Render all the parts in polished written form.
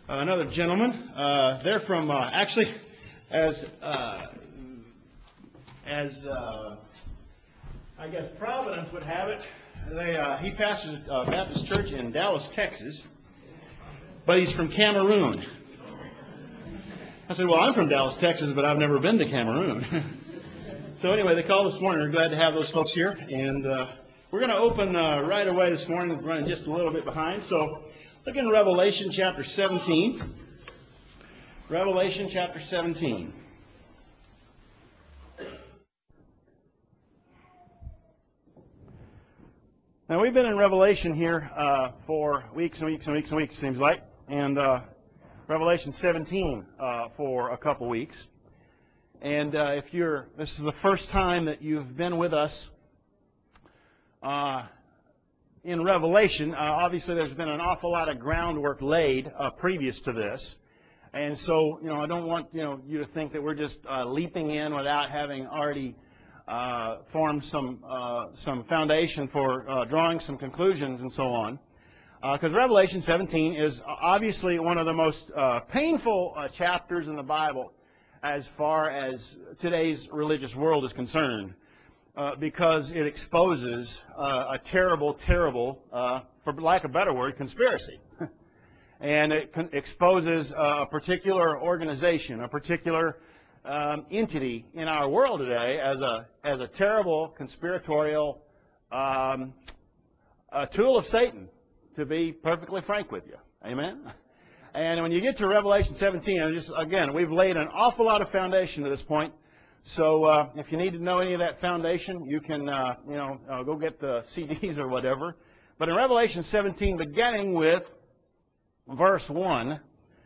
another gentleman. They're from actually, as I guess Providence would have it. He pastors a Baptist church in Dallas, Texas, but he's from Cameroon. I said, well, I'm from Dallas, Texas, but I've never been to Cameroon. So anyway, they called this morning. We're glad to have those folks here. And we're going to open right away this morning. We're running just a little bit behind. So look in Revelation chapter 17. Revelation chapter 17. Now, we've been in Revelation here for weeks and weeks and weeks and weeks, seems like. And Revelation 17 for a couple weeks. And this is the first time that you've been with us in Revelation, obviously there's been an awful lot of groundwork laid previous to this. And so, I don't want, you to think that we're just leaping in without having already formed some foundation for drawing some conclusions and so on. Because Revelation 17 is obviously one of the most painful chapters in the Bible as far as today's religious world is concerned, because it exposes a terrible, for lack of a better word, conspiracy. And it exposes a particular organization, a particular entity in our world today as a terrible conspiratorial tool of Satan, to be perfectly frank with you. Amen? And when you get to Revelation 17, again, we've laid an awful lot of foundation to this point. So if you need to know any of that foundation, you can, go get the CDs or whatever. But in Revelation 17, beginning with verse 1,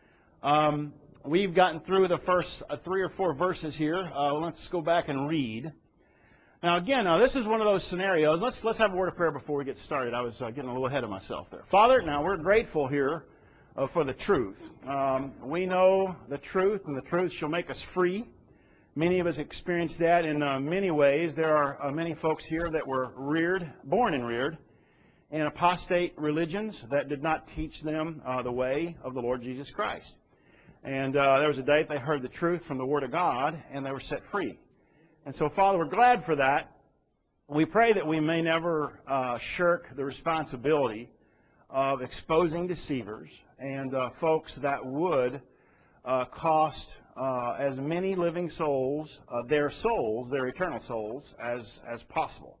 we've gotten through the first 3 or 4 verses here. Let's go back and read. Now, again, this is one of those scenarios. Let's have a word of prayer before we get started. I was getting a little ahead of myself there. Father, now we're grateful here for the truth. We know the truth, and the truth shall make us free. Many of us experienced that in many ways. There are many folks here that were born and reared in apostate religions that did not teach them the way of the Lord Jesus Christ. And there was a day they heard the truth from the Word of God, and they were set free. And so, Father, we're glad for that. We pray that we may never shirk the responsibility of exposing deceivers and folks that would cost as many living souls, their eternal souls, as possible.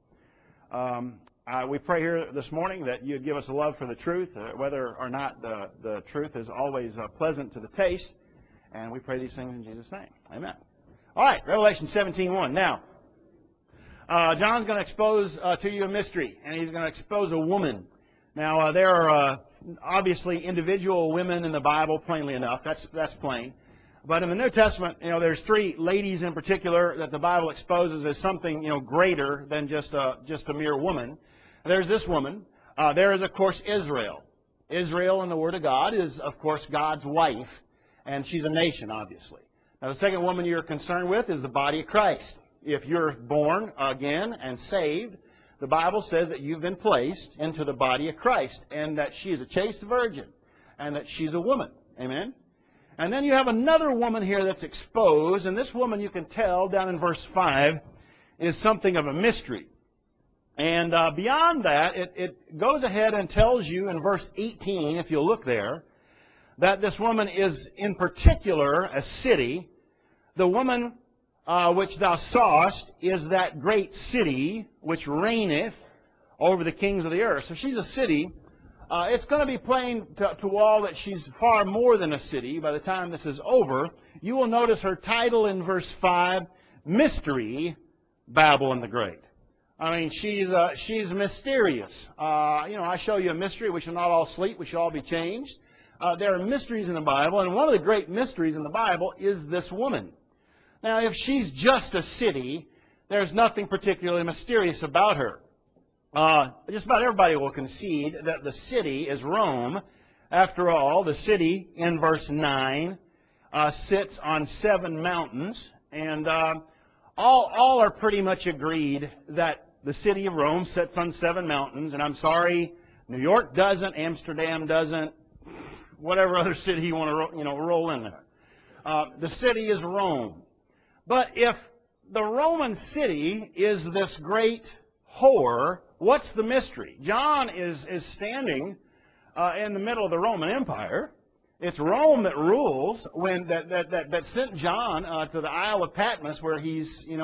We pray here this morning that you'd give us a love for the truth, whether or not the truth is always pleasant to the taste. And we pray these things in Jesus' name. Amen. All right, Revelation 17:1. Now, John's going to expose to you a mystery, and he's going to expose a woman. Now, there are obviously individual women in the Bible, plainly enough. That's plain. But in the New Testament, there's 3 ladies in particular that the Bible exposes as something, greater than just a mere woman. There's this woman. There is, of course, Israel. Israel in the Word of God is, of course, God's wife, and she's a nation, obviously. Now, the second woman you're concerned with is the body of Christ. If you're born again and saved, the Bible says that you've been placed into the body of Christ, and that she is a chaste virgin, and that she's a woman. Amen? And then you have another woman here that's exposed, and this woman, you can tell down in verse 5, is something of a mystery. And beyond that, it goes ahead and tells you in verse 18, if you'll look there, that this woman is in particular a city. The woman which thou sawest is that great city which reigneth over the kings of the earth. So she's a city. It's going to be plain to all that she's far more than a city by the time this is over. You will notice her title in verse 5, Mystery Babylon the Great. I mean, she's mysterious. I show you a mystery. We shall not all sleep. We shall all be changed. There are mysteries in the Bible, and one of the great mysteries in the Bible is this woman. Now, if she's just a city, there's nothing particularly mysterious about her. Just about everybody will concede that the city is Rome. After all, the city, in verse 9, sits on 7 mountains, and all are pretty much agreed that the city of Rome sits on 7 mountains. And I'm sorry, New York doesn't, Amsterdam doesn't, whatever other city you want to roll in there. The city is Rome. But if the Roman city is this great whore, what's the mystery? John is standing in the middle of the Roman Empire. It's Rome that rules that sent John to the Isle of Patmos, where he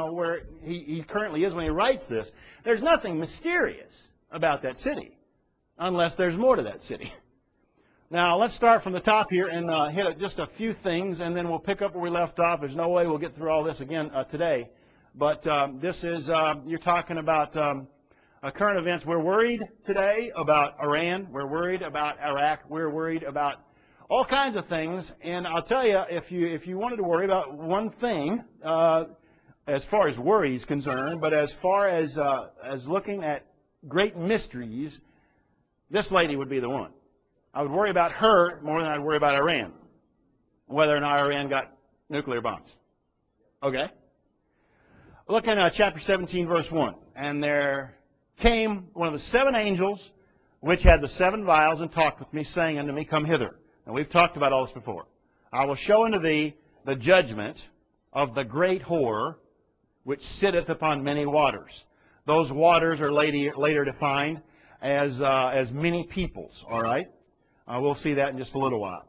currently is when he writes this. There's nothing mysterious about that city, unless there's more to that city. Now, let's start from the top here and hit just a few things, and then we'll pick up where we left off. There's no way we'll get through all this again today. But this is, you're talking about current events. We're worried today about Iran. We're worried about Iraq. We're worried about all kinds of things. And I'll tell you, if you wanted to worry about one thing, as far as worry is concerned, but as far as looking at great mysteries, this lady would be the one. I would worry about her more than I'd worry about Iran, whether or not Iran got nuclear bombs. Okay? Look in chapter 17, verse 1. And there came one of the 7 angels, which had the 7 vials, and talked with me, saying unto me, Come hither. And we've talked about all this before. I will show unto thee the judgment of the great whore, which sitteth upon many waters. Those waters are later defined as many peoples, all right? We'll see that in just a little while.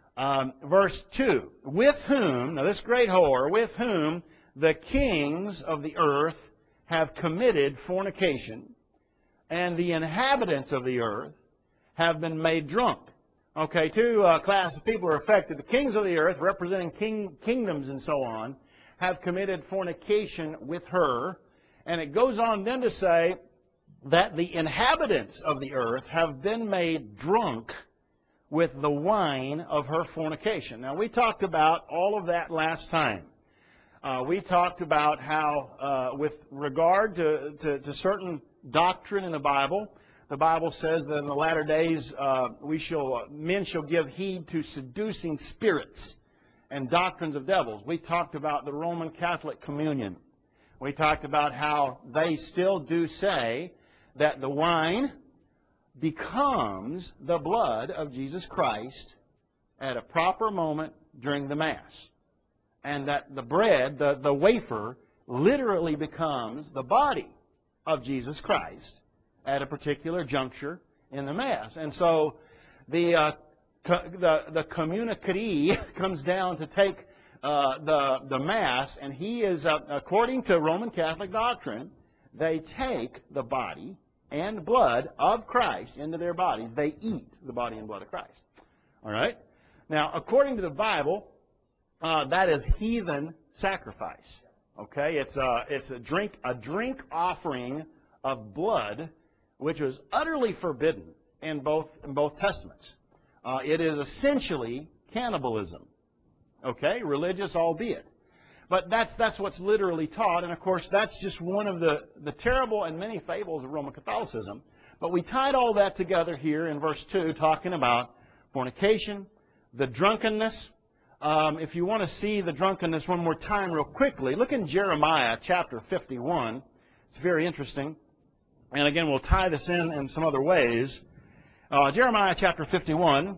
Verse 2, with whom, now this great whore, with whom the kings of the earth have committed fornication, and the inhabitants of the earth have been made drunk. Okay, 2 classes of people are affected. The kings of the earth, representing kingdoms and so on, have committed fornication with her. And it goes on then to say that the inhabitants of the earth have been made drunk with the wine of her fornication. Now, we talked about all of that last time. We talked about how, with regard to certain doctrine in the Bible says that in the latter days men shall give heed to seducing spirits and doctrines of devils. We talked about the Roman Catholic communion. We talked about how they still do say that the wine becomes the blood of Jesus Christ at a proper moment during the Mass. And that the bread, the wafer, literally becomes the body of Jesus Christ at a particular juncture in the Mass. And so the communicatee comes down to take the Mass, and he is, according to Roman Catholic doctrine, they take the body and blood of Christ into their bodies. They eat the body and blood of Christ. All right? Now, according to the Bible, that is heathen sacrifice. Okay? It's a drink offering of blood, which was utterly forbidden in both Testaments. It is essentially cannibalism. Okay? Religious, albeit. But that's what's literally taught, and of course that's just one of the terrible and many fables of Roman Catholicism. But we tied all that together here in verse 2, talking about fornication, the drunkenness. If you want to see the drunkenness one more time real quickly, look in Jeremiah chapter 51. It's very interesting. And again, we'll tie this in some other ways. Jeremiah chapter 51.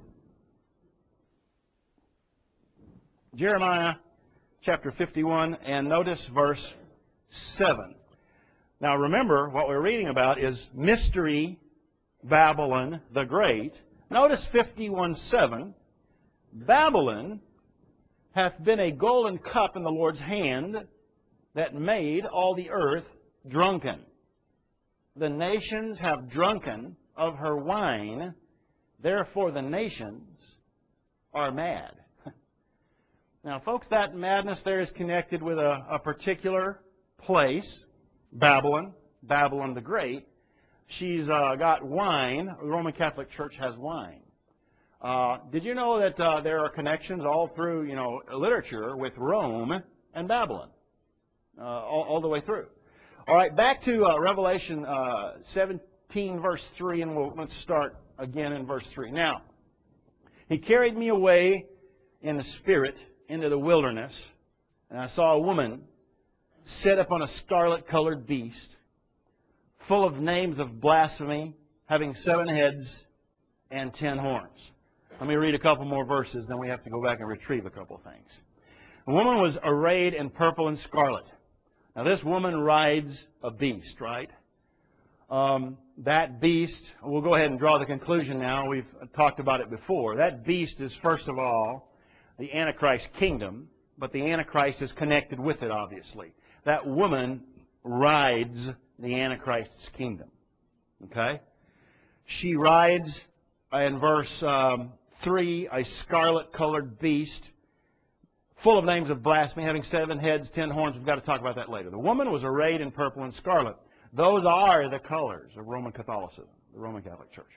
Jeremiah chapter 51, and notice verse 7. Now remember, what we're reading about is Mystery Babylon the Great. Notice 51:7. Babylon hath been a golden cup in the Lord's hand that made all the earth drunken. The nations have drunken of her wine, therefore the nations are mad. Now, folks, that madness there is connected with a particular place, Babylon, Babylon the Great. She's got wine. The Roman Catholic Church has wine. Did you know that there are connections all through, literature with Rome and Babylon, all the way through? All right, back to Revelation 17, verse 3, and let's start again in verse 3. Now, he carried me away in the Spirit into the wilderness, and I saw a woman sit upon a scarlet-colored beast, full of names of blasphemy, having 7 heads and 10 horns. Let me read a couple more verses, then we have to go back and retrieve a couple of things. The woman was arrayed in purple and scarlet. Now this woman rides a beast, right? That beast, we'll go ahead and draw the conclusion now. We've talked about it before. That beast is, first of all, the Antichrist kingdom, but the Antichrist is connected with it, obviously. That woman rides the Antichrist's kingdom. Okay? She rides, in verse 3, a scarlet-colored beast, full of names of blasphemy, having 7 heads, 10 horns. We've got to talk about that later. The woman was arrayed in purple and scarlet. Those are the colors of Roman Catholicism, the Roman Catholic Church.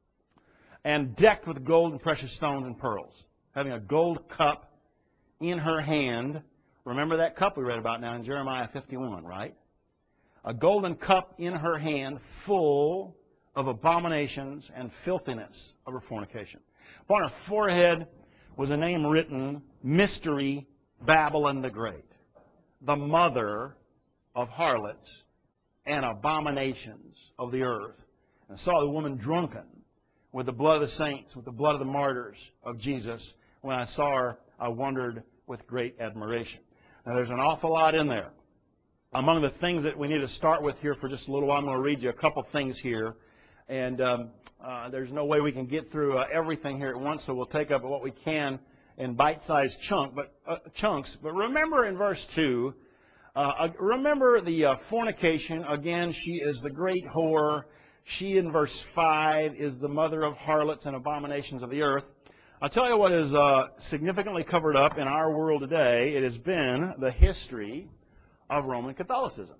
And decked with gold and precious stones and pearls, having a gold cup in her hand. Remember that cup we read about now in Jeremiah 51, right? A golden cup in her hand full of abominations and filthiness of her fornication. Upon her forehead was a name written, Mystery, Babylon the Great, the mother of harlots and abominations of the earth. And saw the woman drunken with the blood of the saints, with the blood of the martyrs of Jesus. When I saw her, I wondered with great admiration. Now, there's an awful lot in there. Among the things that we need to start with here for just a little while, I'm going to read you a couple things here. And there's no way we can get through everything here at once, so we'll take up what we can in bite-sized chunks. But remember in verse 2, remember the fornication. Again, she is the great whore. She, in verse 5, is the mother of harlots and abominations of the earth. I'll tell you what is significantly covered up in our world today. It has been the history of Roman Catholicism.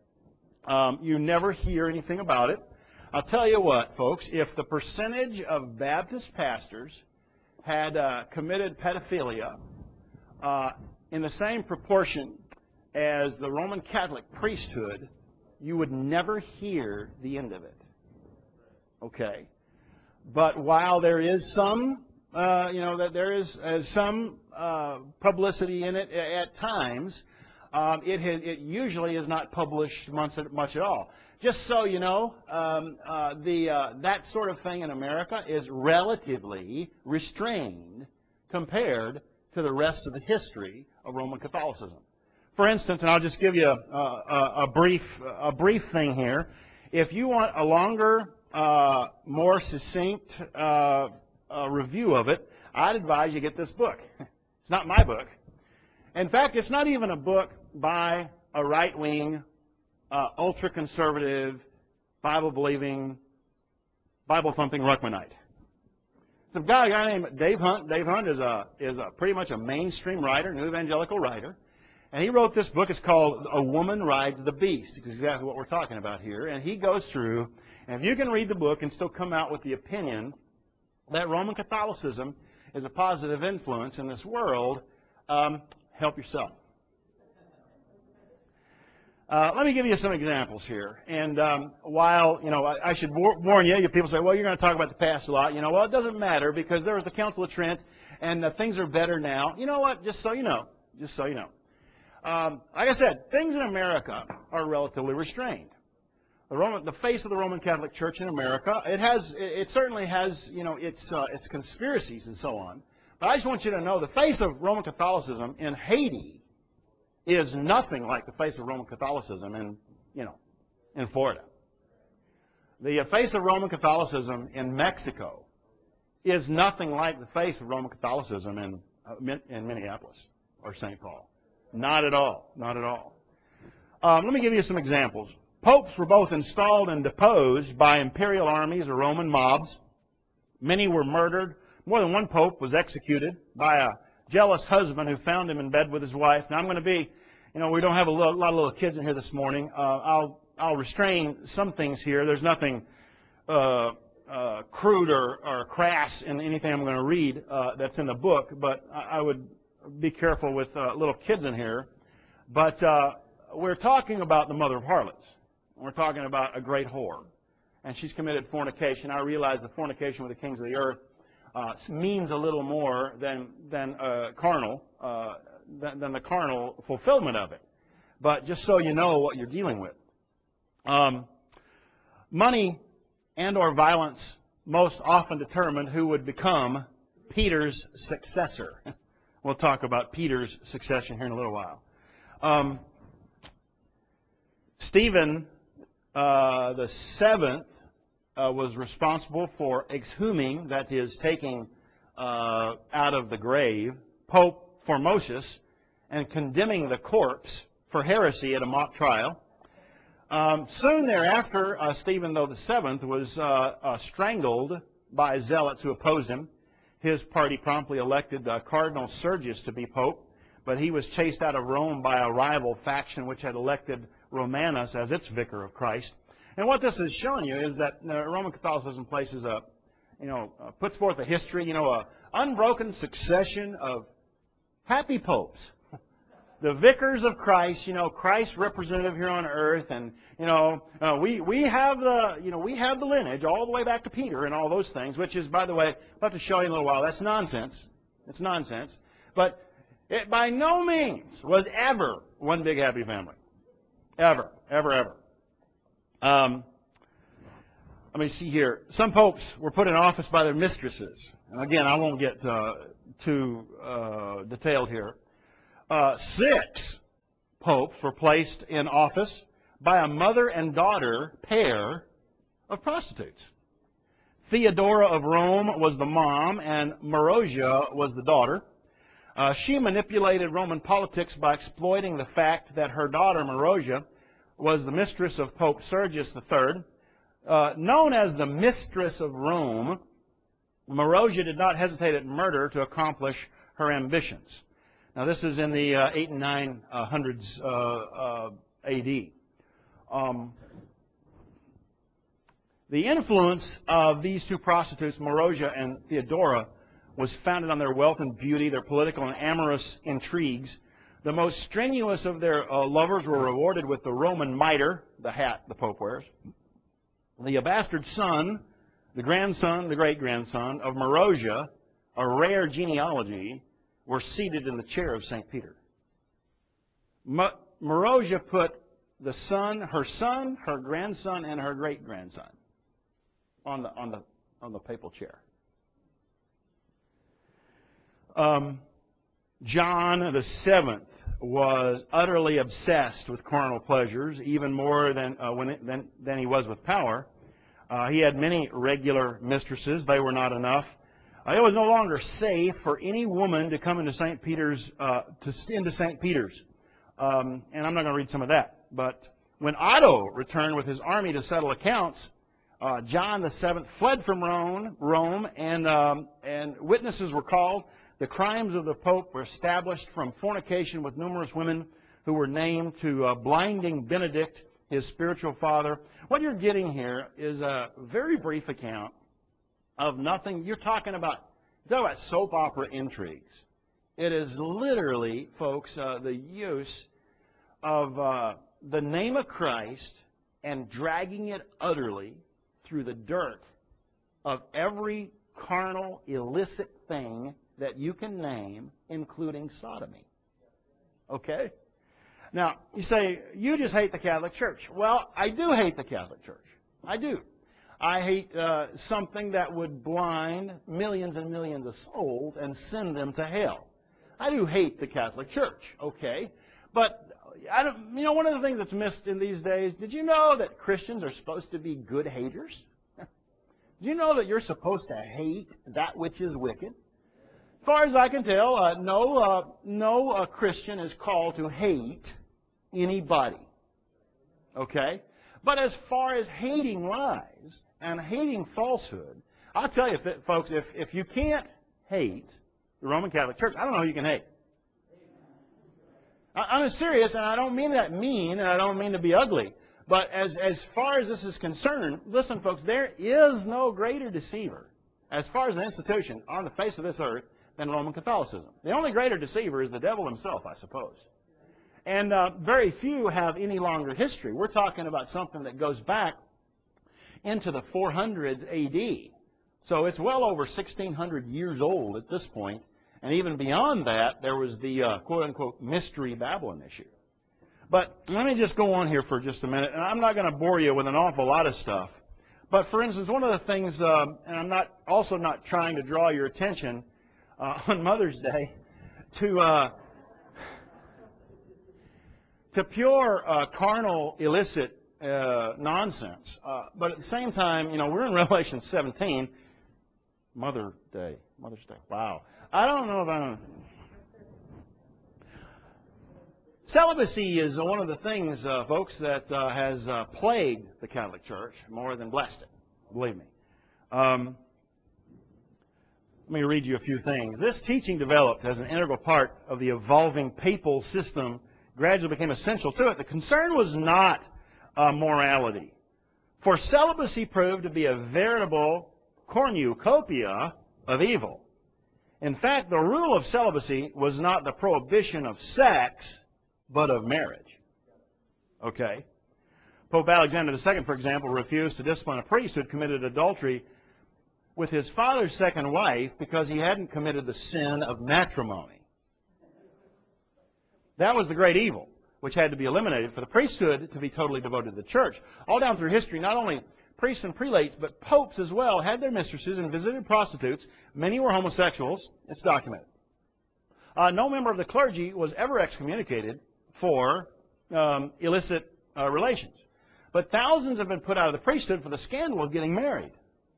You never hear anything about it. I'll tell you what, folks, if the percentage of Baptist pastors had committed pedophilia in the same proportion as the Roman Catholic priesthood, you would never hear the end of it. Okay? But while there is some, that there is some publicity in it at times, it usually is not published much at all. Just so you know, that sort of thing in America is relatively restrained compared to the rest of the history of Roman Catholicism. For instance, and I'll just give you a brief thing here. If you want a longer, more succinct review of it, I'd advise you get this book. It's not my book. In fact, it's not even a book by a right-wing, ultra-conservative, Bible-believing, Bible-thumping Ruckmanite. It's a guy named Dave Hunt. Dave Hunt is pretty much a mainstream writer, new evangelical writer. And he wrote this book. It's called A Woman Rides the Beast. It's exactly what we're talking about here. And he goes through, and if you can read the book and still come out with the opinion that Roman Catholicism is a positive influence in this world, help yourself. Let me give you some examples here. And while, I should warn you, people say, well, you're going to talk about the past a lot. Well, it doesn't matter because there was the Council of Trent and things are better now. You know what? Just so you know. Like I said, things in America are relatively restrained. The face of the Roman Catholic Church in America, it certainly has, its conspiracies and so on. But I just want you to know the face of Roman Catholicism in Haiti is nothing like the face of Roman Catholicism in Florida. The face of Roman Catholicism in Mexico is nothing like the face of Roman Catholicism in Minneapolis or St. Paul. Not at all. Not at all. Let me give you some examples. Popes were both installed and deposed by imperial armies or Roman mobs. Many were murdered. More than one pope was executed by a jealous husband who found him in bed with his wife. Now, I'm going to be, we don't have a lot of little kids in here this morning. I'll restrain some things here. There's nothing crude or crass in anything I'm going to read that's in the book, but I would be careful with little kids in here. But we're talking about the mother of harlots. We're talking about a great whore. And she's committed fornication. I realize the fornication with the kings of the earth means a little more than the carnal fulfillment of it. But just so you know what you're dealing with. Money and or violence most often determined who would become Peter's successor. We'll talk about Peter's succession here in a little while. Stephen the seventh was responsible for exhuming, that is, taking out of the grave, Pope Formosius and condemning the corpse for heresy at a mock trial. Soon thereafter, Stephen, though the seventh, was strangled by zealots who opposed him. His party promptly elected Cardinal Sergius to be pope, but he was chased out of Rome by a rival faction which had elected Romanus as its vicar of Christ. And what this is showing you is that Roman Catholicism places puts forth a history, an unbroken succession of happy popes. The vicars of Christ, Christ's representative here on earth, and we have the lineage all the way back to Peter and all those things, which is, by the way, I'll have to show you in a little while. That's nonsense. It's nonsense. But it by no means was ever one big happy family. Ever, ever, ever. Let me see here. Some popes were put in office by their mistresses. And again, I won't get too detailed here. 6 popes were placed in office by a mother and daughter pair of prostitutes. Theodora of Rome was the mom, and Marozia was the daughter. She manipulated Roman politics by exploiting the fact that her daughter, Marozia, was the mistress of Pope Sergius III. Known as the Mistress of Rome, Marozia did not hesitate at murder to accomplish her ambitions. Now, this is in the 8 and 900s A.D. The influence of these two prostitutes, Marozia and Theodora, was founded on their wealth and beauty, their political and amorous intrigues. The most strenuous of their lovers were rewarded with the Roman mitre, the hat the Pope wears. The bastard son, the grandson, the great-grandson of Marozia, a rare genealogy, were seated in the chair of St. Peter. Marozia put her son, her grandson, and her great-grandson on the papal chair. John the Seventh was utterly obsessed with carnal pleasures, even more than he was with power. He had many regular mistresses. They were not enough. It was no longer safe for any woman to come into St. Peter's, And I'm not going to read some of that. But when Otto returned with his army to settle accounts, John the Seventh fled from Rome, and witnesses were called. The crimes of the Pope were established, from fornication with numerous women who were named to blinding Benedict, his spiritual father. What you're getting here is a very brief account of nothing. You're talking about soap opera intrigues. It is literally, folks, the use of the name of Christ and dragging it utterly through the dirt of every carnal, illicit thing that you can name, including sodomy. Okay? Now, you say, you just hate the Catholic Church. Well, I do hate the Catholic Church. I do. I hate something that would blind millions and millions of souls and send them to hell. I do hate the Catholic Church, okay? But, one of the things that's missed in these days, did you know that Christians are supposed to be good haters? Do you know that you're supposed to hate that which is wicked? As far as I can tell, no Christian is called to hate anybody. Okay? But as far as hating lies and hating falsehood, I'll tell you, folks, if you can't hate the Roman Catholic Church, I don't know who you can hate. I'm serious, and I don't mean that mean, and I don't mean to be ugly. But as far as this is concerned, listen, folks, there is no greater deceiver, as far as an institution on the face of this earth, than Roman Catholicism. The only greater deceiver is the devil himself, I suppose. And very few have any longer history. We're talking about something that goes back into the 400s A.D. So it's well over 1,600 years old at this point. And even beyond that, there was the quote-unquote Mystery Babylon issue. But let me just go on here for just a minute. And I'm not going to bore you with an awful lot of stuff. But for instance, one of the things, and I'm not trying to draw your attention on Mother's Day to pure carnal, illicit nonsense. But at the same time, we're in Revelation 17. Mother's Day. Wow. I don't know if I'm... Celibacy is one of the things, folks, that has plagued the Catholic Church more than blessed it. Believe me. Let me read you a few things. This teaching developed as an integral part of the evolving papal system, gradually became essential to it. The concern was not morality, for celibacy proved to be a veritable cornucopia of evil. In fact, the rule of celibacy was not the prohibition of sex, but of marriage. Okay? Pope Alexander II, for example, refused to discipline a priest who had committed adultery with his father's second wife because he hadn't committed the sin of matrimony. That was the great evil, which had to be eliminated for the priesthood to be totally devoted to the church. All down through history, not only priests and prelates, but popes as well had their mistresses and visited prostitutes. Many were homosexuals. It's documented. No member of the clergy was ever excommunicated for illicit relations. But thousands have been put out of the priesthood for the scandal of getting married.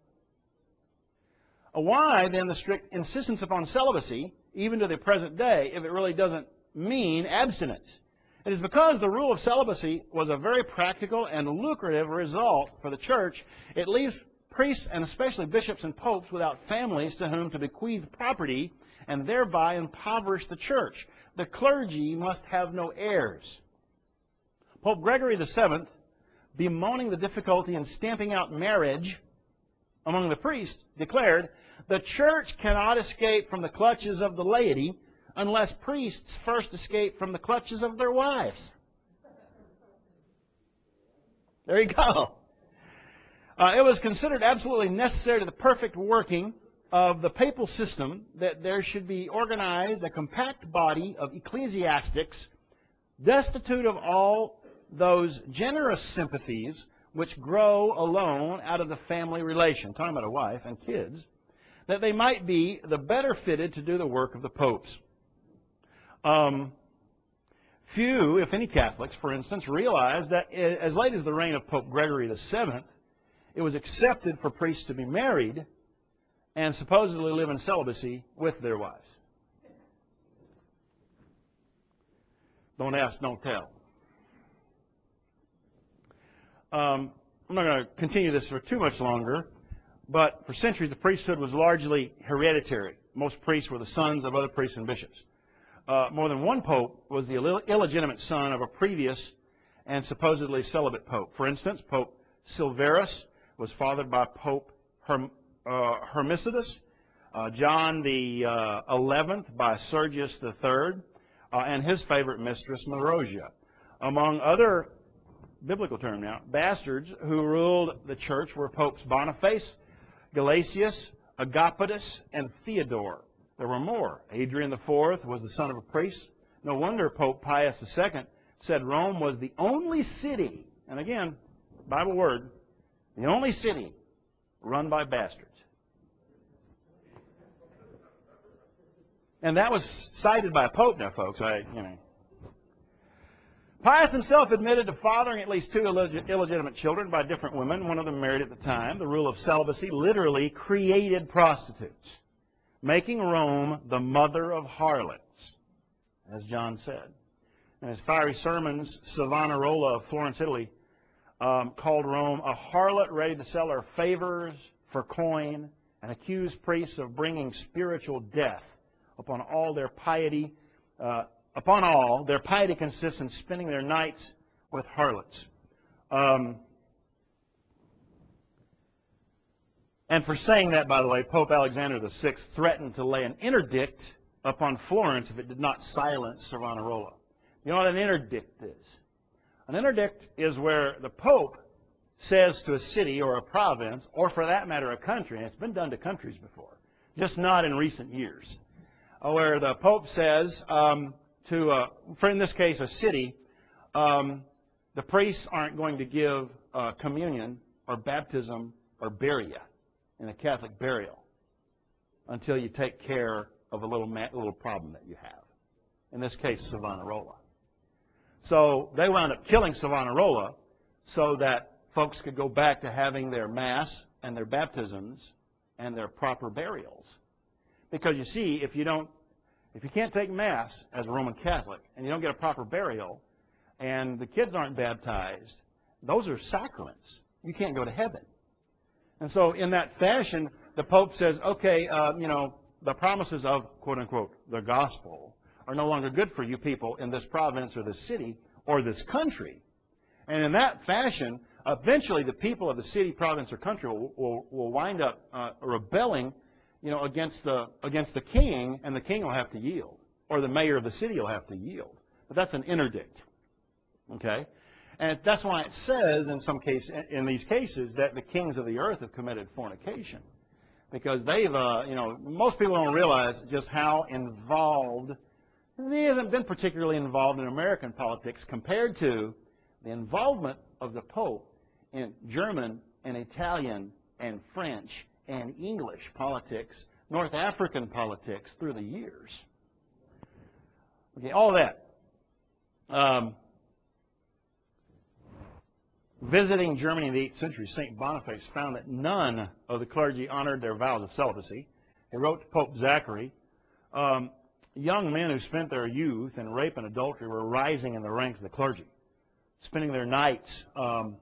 Why, then, the strict insistence upon celibacy, even to the present day, if it really doesn't mean abstinence? It is because the rule of celibacy was a very practical and lucrative result for the church. It leaves priests, and especially bishops and popes, without families to whom to bequeath property and thereby impoverish the church. The clergy must have no heirs. Pope Gregory VII, bemoaning the difficulty in stamping out marriage among the priests, declared, "The church cannot escape from the clutches of the laity unless priests first escape from the clutches of their wives." There you go. It was considered absolutely necessary to the perfect working of the papal system that there should be organized a compact body of ecclesiastics destitute of all those generous sympathies which grow alone out of the family relation, talking about a wife and kids, that they might be the better fitted to do the work of the popes. Few, if any, Catholics, for instance, realize that as late as the reign of Pope Gregory VII, it was accepted for priests to be married and supposedly live in celibacy with their wives. Don't ask, don't tell. I'm not going to continue this for too much longer, but for centuries the priesthood was largely hereditary. Most priests were the sons of other priests and bishops. More than one pope was the illegitimate son of a previous and supposedly celibate pope. For instance, Pope Silverus was fathered by Pope Hermesidas, John the 11th by Sergius III, and his favorite mistress, Marozia. Among other, biblical term now, bastards who ruled the church were Popes Boniface, Gelasius, Agapetus, and Theodore. There were more. Adrian IV was the son of a priest. No wonder Pope Pius II said Rome was the only city, and again, Bible word, the only city run by bastards. And that was cited by a pope now, folks. Pius himself admitted to fathering at least two illegitimate children by different women, one of them married at the time. The rule of celibacy literally created prostitutes, making Rome the mother of harlots, as John said. In his fiery sermons, Savonarola of Florence, Italy, called Rome a harlot ready to sell her favors for coin and accused priests of bringing spiritual death upon all their piety. Upon all, their piety consists in spending their nights with harlots. And for saying that, by the way, Pope Alexander VI threatened to lay an interdict upon Florence if it did not silence Savonarola. You know what an interdict is? An interdict is where the Pope says to a city or a province, or for that matter a country, and it's been done to countries before, just not in recent years, where the Pope says for in this case a city, the priests aren't going to give communion or baptism or bury you in a Catholic burial until you take care of a little problem that you have. In this case, Savonarola. So they wound up killing Savonarola so that folks could go back to having their Mass and their baptisms and their proper burials. Because you see, if you can't take Mass as a Roman Catholic and you don't get a proper burial and the kids aren't baptized, those are sacraments. You can't go to heaven. And so in that fashion, the Pope says, okay, the promises of, quote unquote, the gospel are no longer good for you people in this province or this city or this country. And in that fashion, eventually the people of the city, province, or country will wind up rebelling, against the king, and the king will have to yield, or the mayor of the city will have to yield. But that's an interdict, okay? And that's why it says in these cases that the kings of the earth have committed fornication, because they've, most people don't realize just how involved. They haven't been particularly involved in American politics compared to the involvement of the Pope in German and Italian and French and English politics, North African politics through the years. Okay, all that. Visiting Germany in the 8th century, St. Boniface found that none of the clergy honored their vows of celibacy. He wrote to Pope Zachary, young men who spent their youth in rape and adultery were rising in the ranks of the clergy, spending their nights, I'm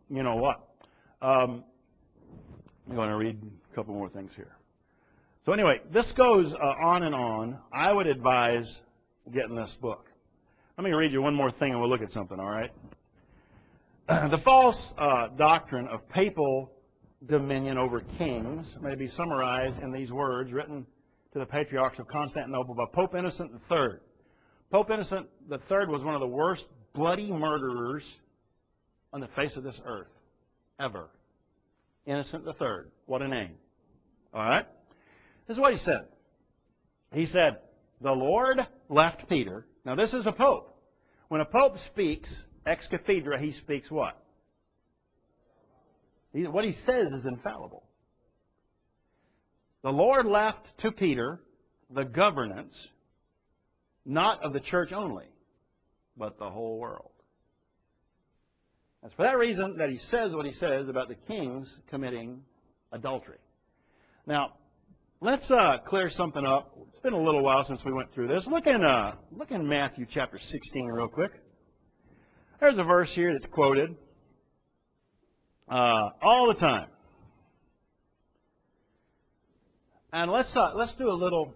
going to read a couple more things here. So anyway, this goes on and on. I would advise getting this book. Let me read you one more thing and we'll look at something, all right? The false doctrine of papal dominion over kings may be summarized in these words written to the patriarchs of Constantinople by Pope Innocent III. Pope Innocent III was one of the worst bloody murderers on the face of this earth ever. Innocent III. What a name. All right? This is what he said. He said, the Lord left Peter. Now this is a pope. When a pope speaks ex cathedra, he speaks what? What he says is infallible. The Lord left to Peter the governance, not of the church only, but the whole world. It's for that reason that he says what he says about the kings committing adultery. Now, let's clear something up. It's been a little while since we went through this. Look in Matthew chapter 16 real quick. There's a verse here that's quoted all the time. And let's do a little.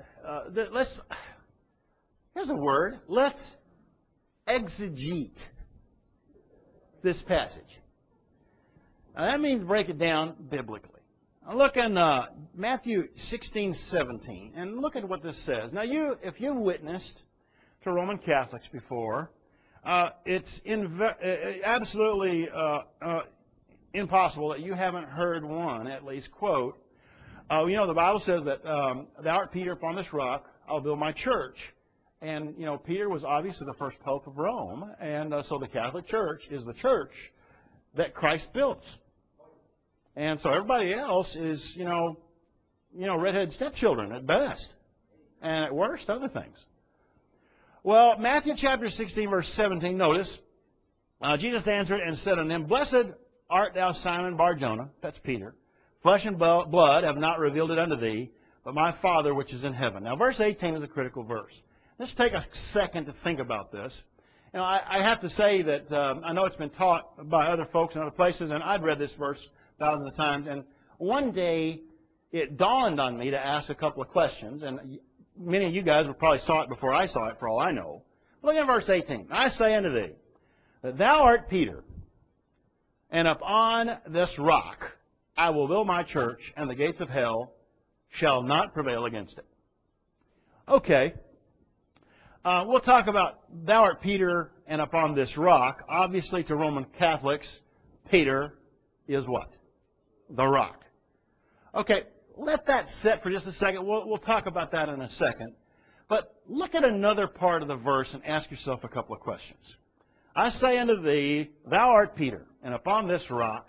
Here's a word. Let's exegete this passage. Now, that means break it down biblically. Now look in Matthew 16:17, and look at what this says. Now, if you've witnessed to Roman Catholics before, it's absolutely impossible that you haven't heard one, at least, quote, the Bible says that thou art Peter, upon this rock I'll build my church. And, Peter was obviously the first pope of Rome, and so the Catholic Church is the church that Christ built. And so everybody else is, redheaded stepchildren at best, and at worst, other things. Well, Matthew chapter 16, verse 17, notice, Jesus answered and said unto him, Blessed art thou, Simon Bar-Jonah, that's Peter, flesh and blood have not revealed it unto thee, but my Father which is in heaven. Now, verse 18 is a critical verse. Let's take a second to think about this. I have to say that I know it's been taught by other folks in other places, and I've read this verse thousands of times, and one day it dawned on me to ask a couple of questions, and many of you guys probably saw it before I saw it, for all I know. Look at verse 18. I say unto thee, that thou art Peter, and upon this rock I will build my church, and the gates of hell shall not prevail against it. Okay. We'll talk about thou art Peter, and upon this rock. Obviously, to Roman Catholics, Peter is what? The rock. Okay, let that set for just a second. We'll talk about that in a second. But look at another part of the verse and ask yourself a couple of questions. I say unto thee, thou art Peter, and upon this rock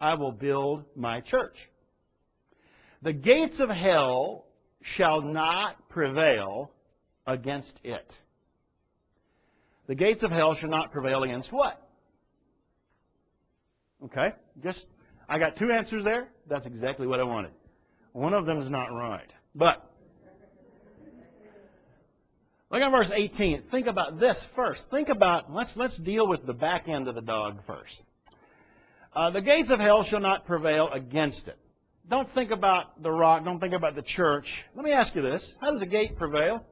I will build my church. The gates of hell shall not prevail against it. The gates of hell shall not prevail against what? Okay, I got two answers there. That's exactly what I wanted. One of them is not right. But look at verse 18. Think about this first. Let's deal with the back end of the dog first. The gates of hell shall not prevail against it. Don't think about the rock. Don't think about the church. Let me ask you this. How does a gate prevail?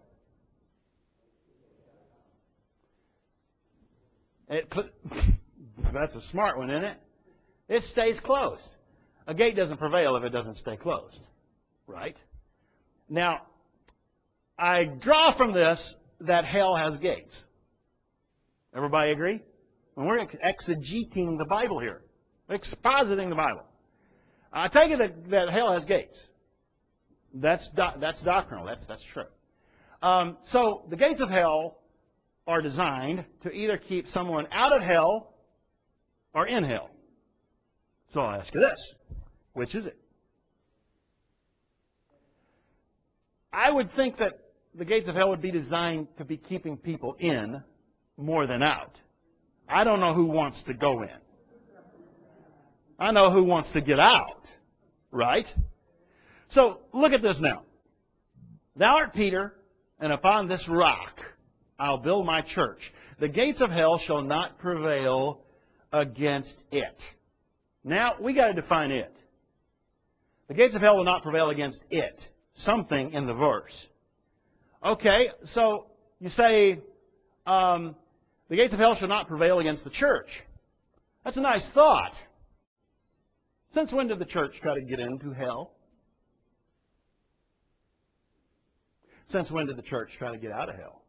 That's a smart one, isn't it? It stays closed. A gate doesn't prevail if it doesn't stay closed. Right? Now, I draw from this that hell has gates. Everybody agree? And we're exegeting the Bible here. Expositing the Bible. I take it that hell has gates. That's doctrinal. That's true. So the gates of hell are designed to either keep someone out of hell or in hell. So I'll ask you this. Which is it? I would think that the gates of hell would be designed to be keeping people in more than out. I don't know who wants to go in. I know who wants to get out. Right? So, look at this now. Thou art Peter, and upon this rock I'll build my church. The gates of hell shall not prevail against it. Now, we got to define it. The gates of hell will not prevail against it. Something in the verse. Okay, so you say, the gates of hell shall not prevail against the church. That's a nice thought. Since when did the church try to get into hell? Since when did the church try to get out of hell?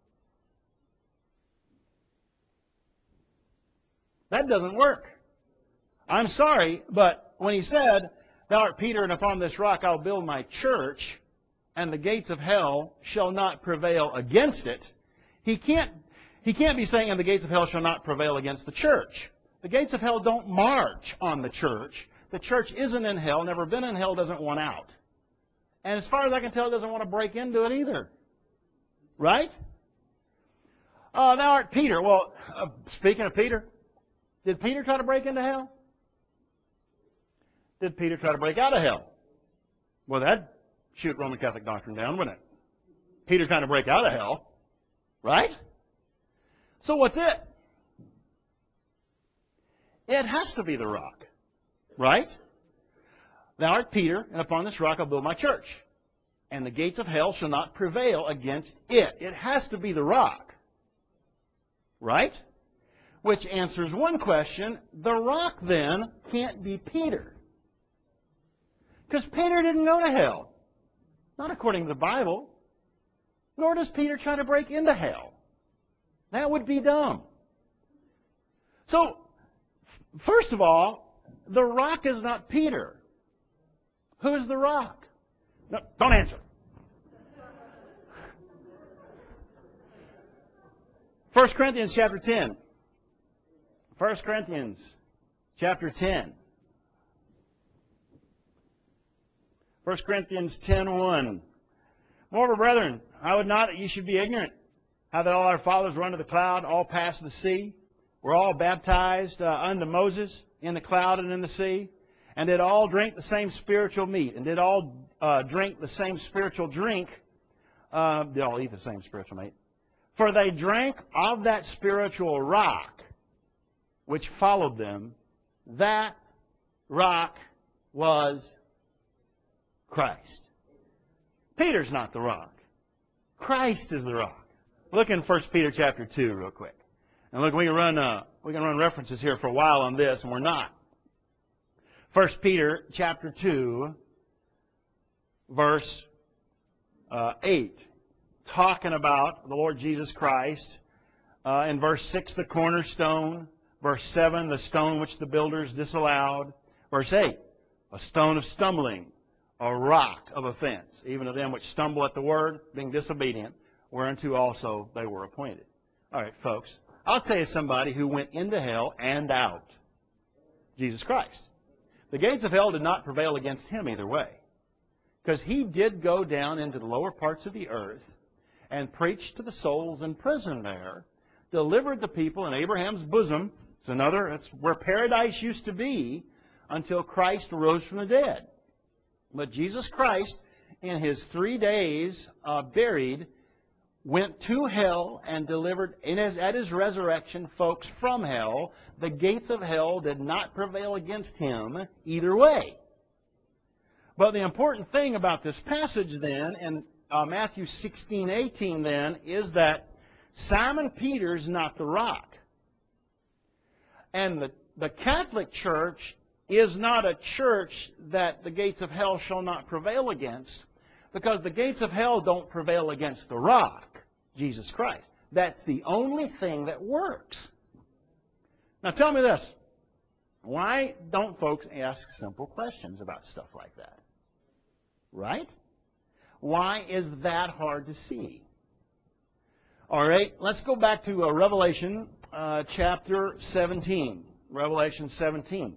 That doesn't work. I'm sorry, but when he said, Thou art Peter, and upon this rock I'll build my church, and the gates of hell shall not prevail against it, he can't be saying, and the gates of hell shall not prevail against the church. The gates of hell don't march on the church. The church isn't in hell, never been in hell, doesn't want out. And as far as I can tell, it doesn't want to break into it either. Right? Thou art Peter. Well, speaking of Peter, did Peter try to break into hell? Did Peter try to break out of hell? Well, that'd shoot Roman Catholic doctrine down, wouldn't it? Peter's trying to break out of hell. Right? So what's it? It has to be the rock. Right? Thou art Peter, and upon this rock I'll build my church. And the gates of hell shall not prevail against it. It has to be the rock. Right? Which answers one question. The rock, then, can't be Peter. Because Peter didn't go to hell. Not according to the Bible. Nor does Peter try to break into hell. That would be dumb. So, first of all, the rock is not Peter. Who's the rock? No, don't answer. 1 Corinthians chapter 10. 1 Corinthians chapter 10. 1 Corinthians 10:1. Moreover, brethren, I would not that ye should be ignorant, how that all our fathers were under the cloud, all passed the sea, were all baptized unto Moses in the cloud and in the sea, and did all drink the same spiritual meat, and did all drink the same spiritual drink, did all eat the same spiritual meat. For they drank of that spiritual rock which followed them. That rock was Christ. Peter's not the rock. Christ is the rock. Look in 1 Peter chapter 2 real quick. And look, we can run references here for a while on this, and we're not. 1 Peter chapter 2, verse 8, talking about the Lord Jesus Christ. In verse 6, the cornerstone. Verse 7, the stone which the builders disallowed. Verse 8, a stone of stumbling, a rock of offense, even to them which stumble at the word, being disobedient, whereunto also they were appointed. All right, folks, I'll tell you somebody who went into hell and out. Jesus Christ. The gates of hell did not prevail against him either way. Because he did go down into the lower parts of the earth and preached to the souls in prison there, delivered the people in Abraham's bosom. That's where paradise used to be until Christ rose from the dead. But Jesus Christ, in His 3 days buried, went to hell and delivered, at His resurrection, folks from hell. The gates of hell did not prevail against Him either way. But the important thing about this passage then, in Matthew 16:18 then, is that Simon Peter's not the rock. And the Catholic Church is not a church that the gates of hell shall not prevail against, because the gates of hell don't prevail against the rock, Jesus Christ. That's the only thing that works. Now tell me this. Why don't folks ask simple questions about stuff like that? Right? Why is that hard to see? All right, let's go back to Revelation chapter 17. Revelation 17.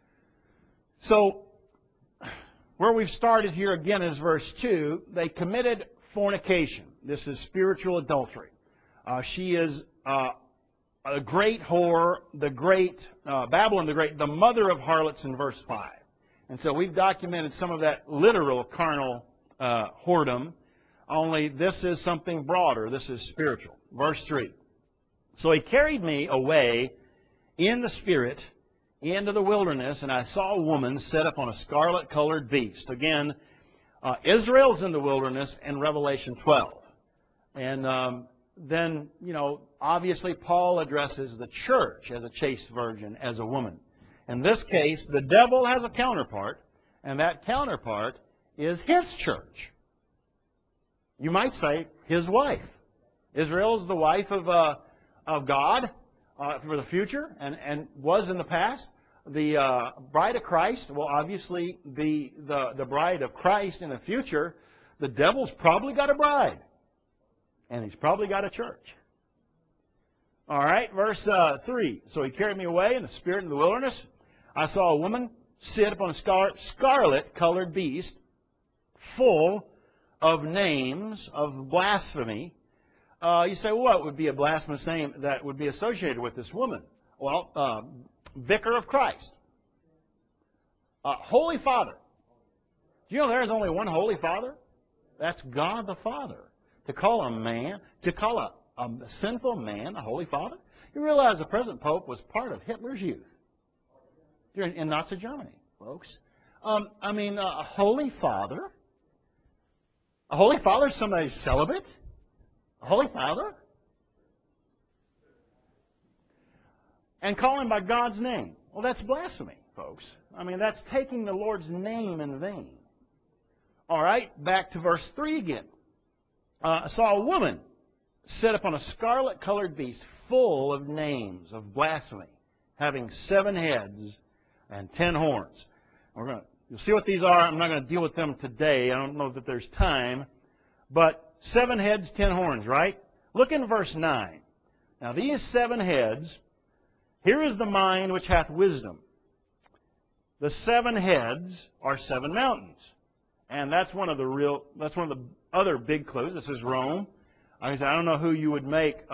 So, where we've started here again is verse 2. They committed fornication. This is spiritual adultery. She is a great whore, the great, Babylon the Great, the mother of harlots in verse 5. And so we've documented some of that literal carnal whoredom, only this is something broader. This is spiritual. Verse 3. So He carried me away in the Spirit into the wilderness, and I saw a woman set up on a scarlet-colored beast. Again, Israel's in the wilderness in Revelation 12. And then, obviously Paul addresses the church as a chaste virgin, as a woman. In this case, the devil has a counterpart, and that counterpart is his church. You might say his wife. Israel is the wife of God for the future, and was in the past. The bride of Christ will obviously be the bride of Christ in the future. The devil's probably got a bride, and he's probably got a church. All right, verse 3. So He carried me away in the Spirit in the wilderness. I saw a woman sit upon a scarlet-colored beast, full of names of blasphemy. You say, what would be a blasphemous name that would be associated with this woman? Well, Vicar of Christ. Holy Father. Do you know there is only one Holy Father? That's God the Father. To call a sinful man a Holy Father? You realize the present Pope was part of Hitler's youth in Nazi Germany, folks. A Holy Father? A Holy Father is somebody celibate? A Holy Father? And call Him by God's name. Well, that's blasphemy, folks. That's taking the Lord's name in vain. All right, back to verse 3 again. I saw a woman set upon a scarlet-colored beast full of names of blasphemy, having 7 heads and 10 horns. You'll see what these are. I'm not going to deal with them today. I don't know that there's time. But 7 heads, 10 horns, right? Look in verse 9. Now these 7 heads, here is the mind which hath wisdom. The 7 heads are 7 mountains. And that's one of the other big clues. This is Rome. I don't know who you would make,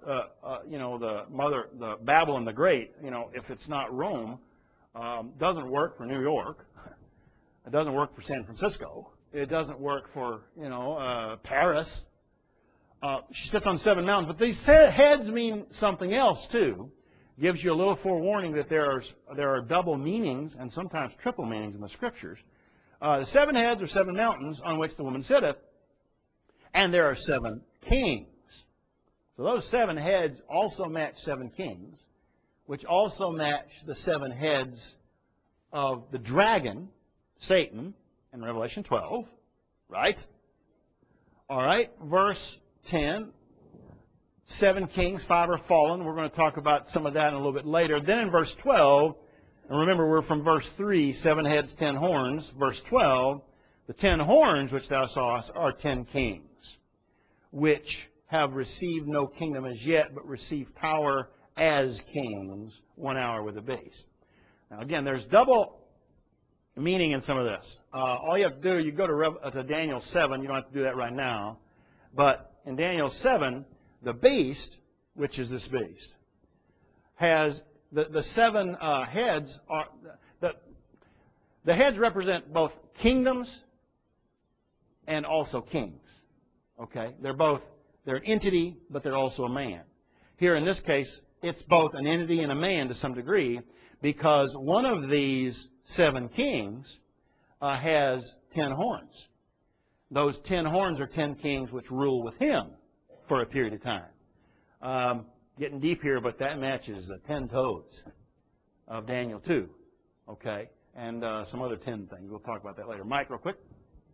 the Babylon the Great, if it's not Rome. Doesn't work for New York. It doesn't work for San Francisco. It doesn't work for, Paris. She sits on 7 mountains. But these heads mean something else, too. Gives you a little forewarning that there are double meanings and sometimes triple meanings in the Scriptures. The 7 heads are 7 mountains on which the woman sitteth. And there are 7 kings. So those 7 heads also match 7 kings, which also match the 7 heads of the dragon, Satan, in Revelation 12. Right? All right. Verse 10. 7 kings, 5 are fallen. We're going to talk about some of that in a little bit later. Then in verse 12, and remember we're from verse 3, 7 heads, 10 horns. Verse 12, the 10 horns which thou sawest are 10 kings, which have received no kingdom as yet, but receive power as kings 1 hour with the beast. Now again, there's double meaning in some of this. All you have to do, you go to Daniel 7. You don't have to do that right now. But in Daniel 7, the beast, which is this beast, has the seven heads. The heads represent both kingdoms and also kings. Okay? They're an entity, but they're also a man. Here in this case, it's both an entity and a man to some degree, because one of these 7 kings has 10 horns. Those 10 horns are 10 kings which rule with him for a period of time. Getting deep here, but that matches the 10 toes of Daniel 2. Okay? And some other 10 things. We'll talk about that later. Mike, real quick.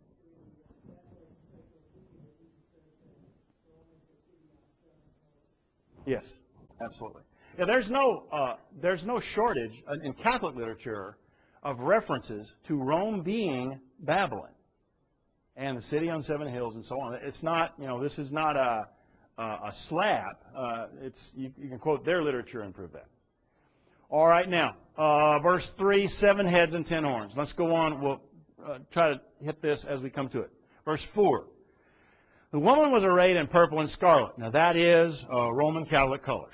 Yes, absolutely. Yeah, there's no shortage in Catholic literature of references to Rome being Babylon and the city on 7 hills and so on. It's not, this is not a slap. You can quote their literature and prove that. All right, now, verse 3, 7 heads and 10 horns. Let's go on. We'll try to hit this as we come to it. Verse 4. The woman was arrayed in purple and scarlet. Now, that is Roman Catholic colors.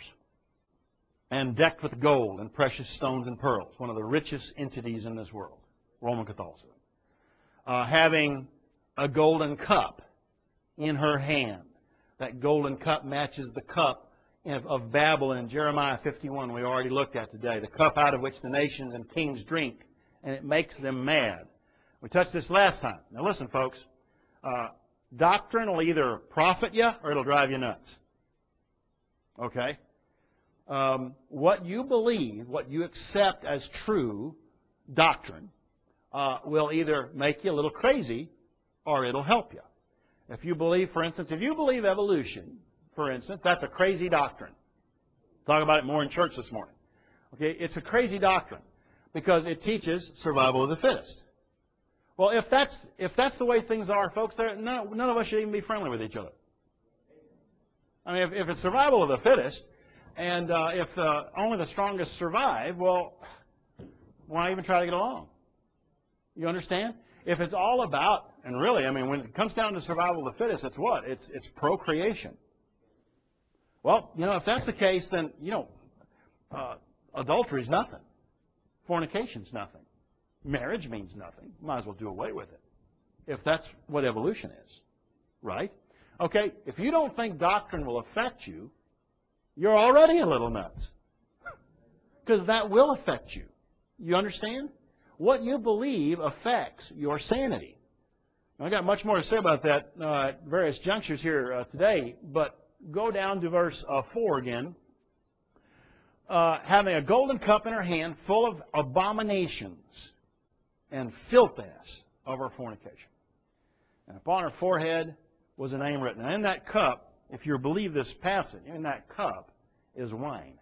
And decked with gold and precious stones and pearls. One of the richest entities in this world. Roman Catholicism. Having a golden cup in her hand. That golden cup matches the cup of Babylon, Jeremiah 51, we already looked at today. The cup out of which the nations and kings drink, and it makes them mad. We touched this last time. Now listen, folks. Doctrine will either profit you or it'll drive you nuts. Okay? What you believe, what you accept as true doctrine, will either make you a little crazy or it'll help you. If you believe, for instance, evolution, for instance, that's a crazy doctrine. Talk about it more in church this morning. Okay, it's a crazy doctrine because it teaches survival of the fittest. Well, if that's the way things are, folks, none of us should even be friendly with each other. I mean, if it's survival of the fittest, and if only the strongest survive, well, why even try to get along? You understand? If it's all about, and really, I mean, when it comes down to survival of the fittest, it's what? It's procreation. Well, if that's the case, then, adultery is nothing. Fornication is nothing. Marriage means nothing. Might as well do away with it. If that's what evolution is. Right? Okay, if you don't think doctrine will affect you, you're already a little nuts. Because that will affect you. You understand? What you believe affects your sanity. I've got much more to say about that at various junctures here today, but go down to verse 4 again. Having a golden cup in her hand full of abominations and filthiness of her fornication. And upon her forehead was a name written. And in that cup, if you believe this passage, in that cup is wine.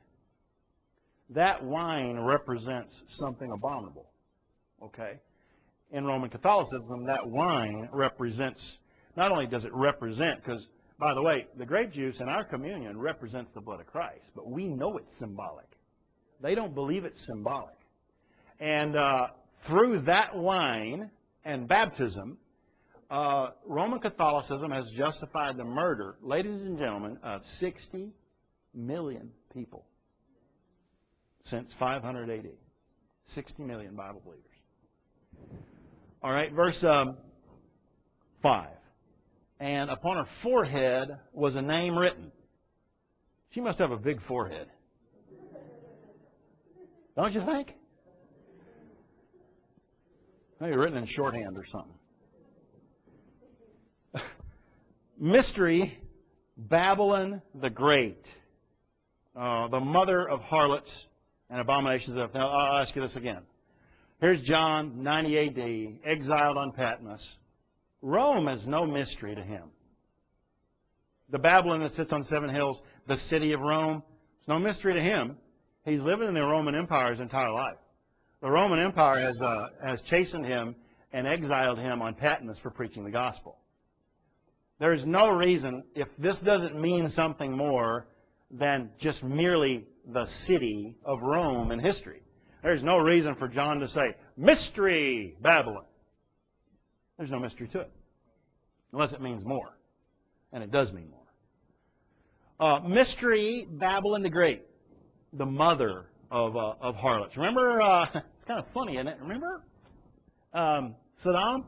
That wine represents something abominable. Okay? In Roman Catholicism, that wine represents, not only does it represent, because, by the way, the grape juice in our communion represents the blood of Christ, but we know it's symbolic. They don't believe it's symbolic. And through that wine and baptism, Roman Catholicism has justified the murder, ladies and gentlemen, of 60 million people since 500 AD. 60 million Bible believers. All right, verse 5. And upon her forehead was a name written. She must have a big forehead. Don't you think? Maybe written in shorthand or something. Mystery, Babylon the Great, the mother of harlots and abominations. Now, I'll ask you this again. Here's John, 90 AD, exiled on Patmos. Rome is no mystery to him. The Babylon that sits on 7 hills, the city of Rome, it's no mystery to him. He's living in the Roman Empire his entire life. The Roman Empire has chastened him and exiled him on Patmos for preaching the gospel. There's no reason, if this doesn't mean something more than just merely the city of Rome in history. There's no reason for John to say, Mystery Babylon. There's no mystery to it. Unless it means more. And it does mean more. Mystery Babylon the Great. The mother of harlots. Remember, it's kind of funny, isn't it? Remember Saddam?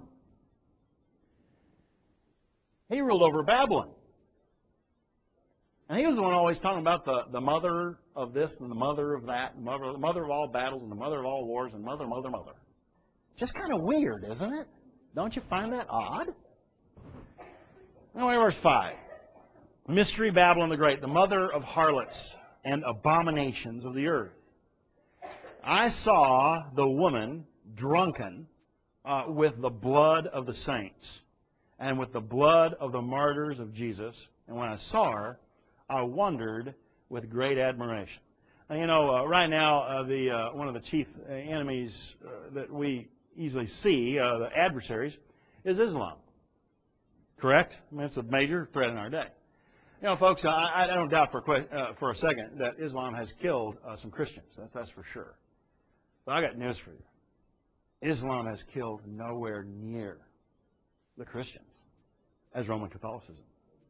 He ruled over Babylon. And he was the one always talking about the mother of this and the mother of that, and the mother of all battles and the mother of all wars and mother. It's just kind of weird, isn't it? Don't you find that odd? Anyway, verse 5. Mystery Babylon the Great, the mother of harlots and abominations of the earth. I saw the woman drunken with the blood of the saints and with the blood of the martyrs of Jesus. And when I saw her, I wondered with great admiration. And you know, right now, one of the chief enemies that we easily see, the adversaries, is Islam. Correct? I mean, it's a major threat in our day. You know, folks, I don't doubt for a second that Islam has killed some Christians. That's for sure. But I got news for you. Islam has killed nowhere near the Christians as Roman Catholicism.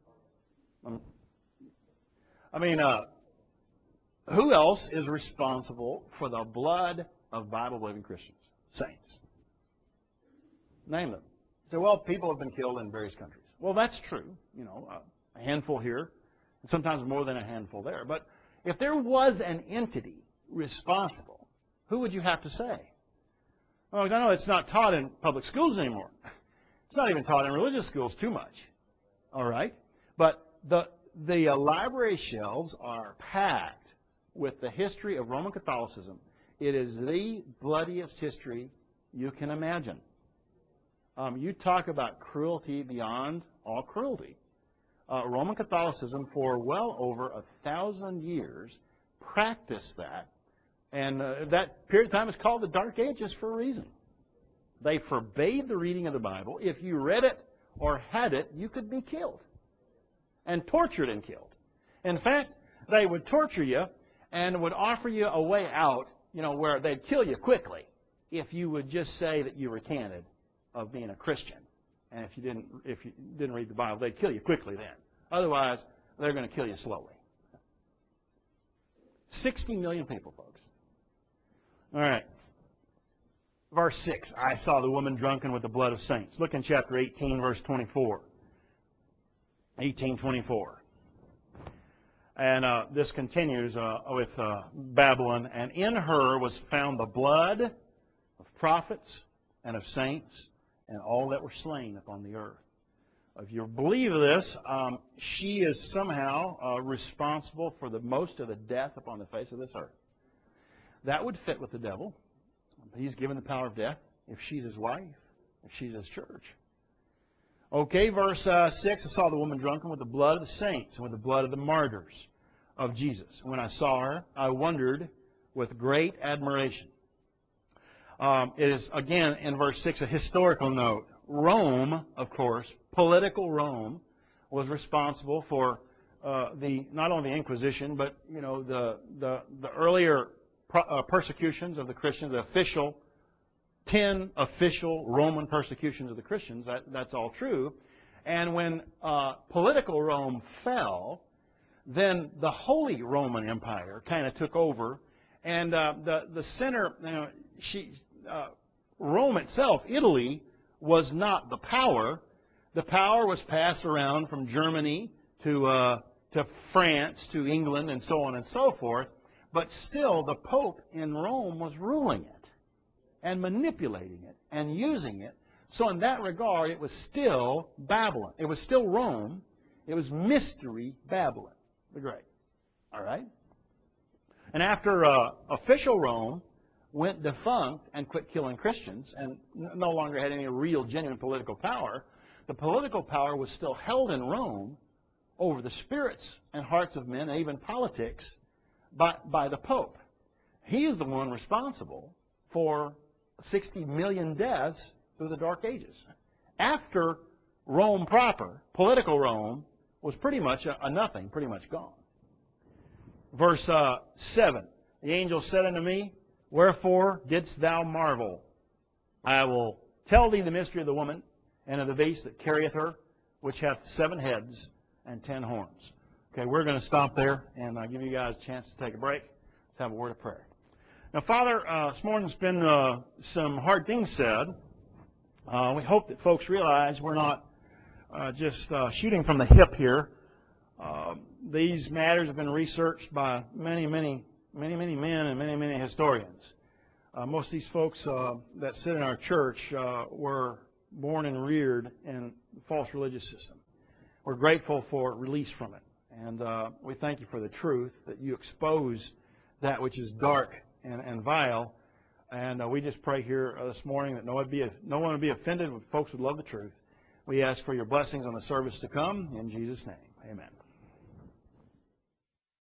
I mean, who else is responsible for the blood of Bible-believing Christians? Saints. Name them. So, well, people have been killed in various countries. Well, that's true. You know, a handful here, and sometimes more than a handful there. But if there was an entity responsible, who would you have to say? Well, because I know it's not taught in public schools anymore. It's not even taught in religious schools too much. All right? But the library shelves are packed with the history of Roman Catholicism. It is the bloodiest history you can imagine. You talk about cruelty beyond all cruelty. Roman Catholicism, for well over 1,000 years, practiced that. And that period of time is called the Dark Ages for a reason. They forbade the reading of the Bible. If you read it or had it, you could be killed. And tortured and killed. In fact, they would torture you and would offer you a way out, you know, where they'd kill you quickly if you would just say that you recanted of being a Christian. And if you didn't read the Bible, they'd kill you quickly then. Otherwise, they're going to kill you slowly. 60 million people, folks. All right. Verse 6, I saw the woman drunken with the blood of saints. Look in chapter 18, verse 24. 18:24. And this continues with Babylon. And in her was found the blood of prophets and of saints and all that were slain upon the earth. If you believe this, she is somehow responsible for the most of the death upon the face of this earth. That would fit with the devil. He's given the power of death if she's his wife, if she's his church. Okay, verse 6, I saw the woman drunken with the blood of the saints and with the blood of the martyrs of Jesus. When I saw her, I wondered with great admiration. It is, again, in verse 6, a historical note. Rome, of course, political Rome, was responsible for not only the Inquisition, but you know the earlier persecutions of the Christians, the 10 official Roman persecutions of the Christians. That's all true. And when political Rome fell, then the Holy Roman Empire kind of took over, and the center, you know, Rome itself, Italy, was not the power. The power was passed around from Germany to France to England and so on and so forth. But still, the Pope in Rome was ruling it and manipulating it and using it. So in that regard, it was still Babylon. It was still Rome. It was Mystery Babylon the Great. All right? And after official Rome went defunct and quit killing Christians and no longer had any real, genuine political power, the political power was still held in Rome over the spirits and hearts of men and even politics by the Pope. He is the one responsible for 60 million deaths through the Dark Ages. After Rome proper, political Rome, was pretty much a nothing, pretty much gone. Verse 7, the angel said unto me, Wherefore didst thou marvel? I will tell thee the mystery of the woman and of the beast that carrieth her, which hath 7 heads and 10 horns. Okay, we're going to stop there and give you guys a chance to take a break. Let's have a word of prayer. Now, Father, this morning's been some hard things said. We hope that folks realize we're not just shooting from the hip here. These matters have been researched by many men and many historians. Most of these folks that sit in our church were born and reared in the false religious system. We're grateful for release from it. And we thank you for the truth, that you expose that which is dark and vile. And we just pray here this morning that no one would be offended, but folks would love the truth. We ask for your blessings on the service to come. In Jesus' name, amen.